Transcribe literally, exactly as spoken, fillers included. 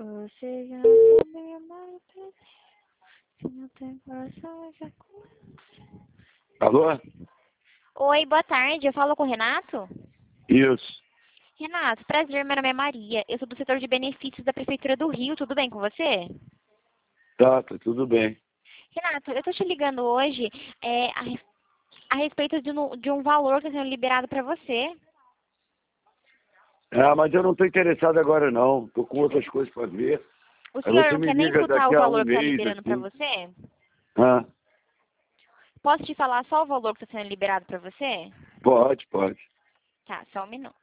Você já sabe amar, se não tem coração, já... Alô? Oi, boa tarde. Eu falo com o Renato? Isso. Renato, prazer, meu nome é Maria. Eu sou do setor de benefícios da Prefeitura do Rio. Tudo bem com você? Tá, tá tudo bem. Renato, eu tô te ligando hoje é, a, res- a respeito de um, de um valor que está sendo liberado para você. Ah, mas eu não tô interessado agora não. Tô com outras coisas para ver. O Aí senhor você não me quer nem liga escutar daqui o a um valor que está mês, liberando para assim. você? Ah, Posso te falar só o valor que está sendo liberado para você? pode, pode. Tá, só um minuto.